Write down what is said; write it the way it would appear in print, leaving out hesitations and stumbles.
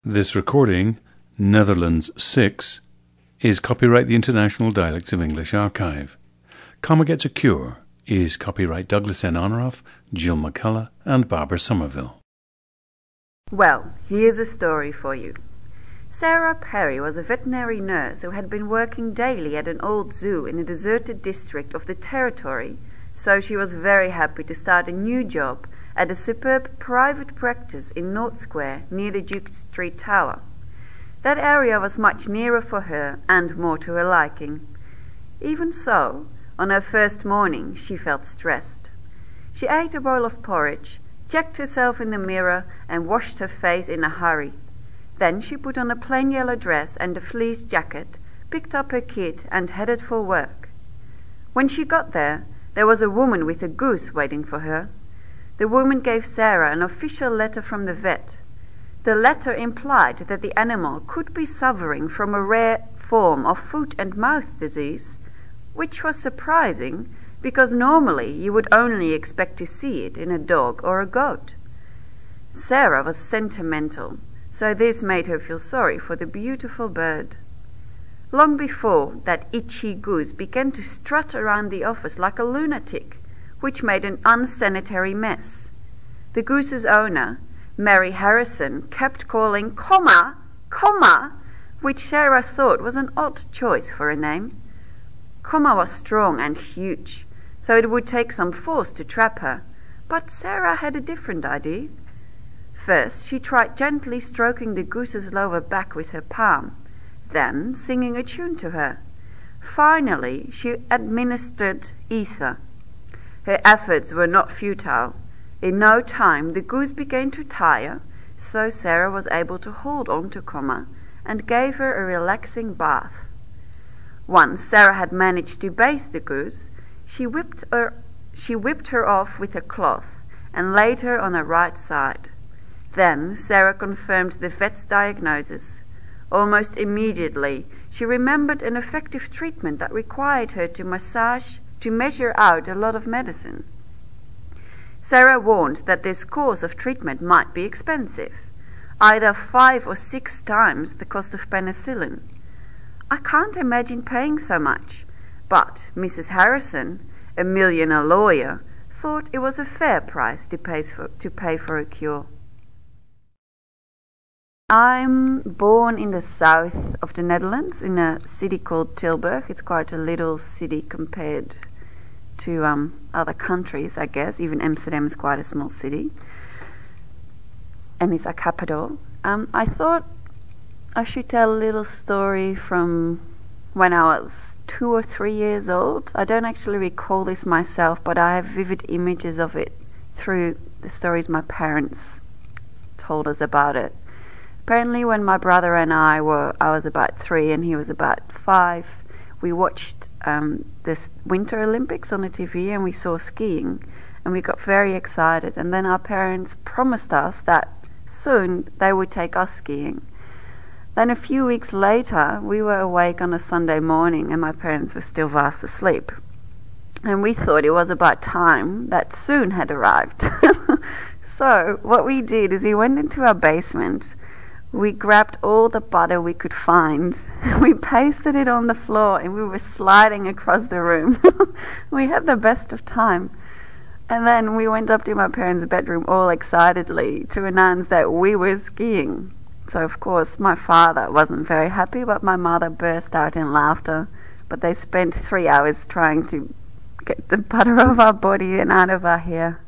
This recording, Netherlands 6, is copyright the International Dialects of English Archive. Comma Gets a Cure is copyright Douglas N. Honorath, Jill McCullough, and Barbara Somerville. Well, here's a story for you. Sarah Perry was a veterinary nurse who had been working daily at an old zoo in a deserted district of the territory, so she was very happy to start a new job at a superb private practice in North Square near the Duke Street Tower. That area was much nearer for her and more to her liking. Even so, on her first morning she felt stressed. She ate a bowl of porridge, checked herself in the mirror and washed her face in a hurry. Then she put on a plain yellow dress and a fleece jacket, picked up her kit and headed for work. When she got there was a woman with a goose waiting for her. The woman gave Sarah an official letter from the vet. The letter implied that the animal could be suffering from a rare form of foot and mouth disease, which was surprising because normally you would only expect to see it in a dog or a goat. Sarah was sentimental, so this made her feel sorry for the beautiful bird. Long before, that itchy goose began to strut around the office like a lunatic, which made an unsanitary mess. The goose's owner, Mary Harrison, kept calling "Comma, Comma," which Sarah thought was an odd choice for a name. Comma was strong and huge, so it would take some force to trap her, but Sarah had a different idea. First, she tried gently stroking the goose's lower back with her palm, then singing a tune to her. Finally, she administered ether. Her efforts were not futile. In no time the goose began to tire, so Sarah was able to hold on to Comma and gave her a relaxing bath. Once Sarah had managed to bathe the goose, she whipped her off with a cloth and laid her on her right side. Then Sarah confirmed the vet's diagnosis. Almost immediately she remembered an effective treatment that required her to measure out a lot of medicine. Sarah warned that this course of treatment might be expensive, either 5 or 6 times the cost of penicillin. I can't imagine paying so much, but Mrs. Harrison, a millionaire lawyer, thought it was a fair price to pay for a cure. I'm born in the south of the Netherlands, in a city called Tilburg. It's quite a little city compared to other countries, I guess. Even Amsterdam is quite a small city, and it's a capital. I thought I should tell a little story from when I was 2 or 3 years old. I don't actually recall this myself, but I have vivid images of it through the stories my parents told us about it. Apparently when my brother and I was about 3 and he was about 5, we watched this Winter Olympics on the TV and we saw skiing and we got very excited, and then our parents promised us that soon they would take us skiing. Then a few weeks later we were awake on a Sunday morning and my parents were still fast asleep, and we thought it was about time that soon had arrived. So what we did is we went into our basement. We grabbed all the butter we could find, we pasted it on the floor and we were sliding across the room. We had the best of time. And then we went up to my parents' bedroom all excitedly to announce that we were skiing. So of course my father wasn't very happy, but my mother burst out in laughter. But they spent 3 hours trying to get the butter off our body and out of our hair.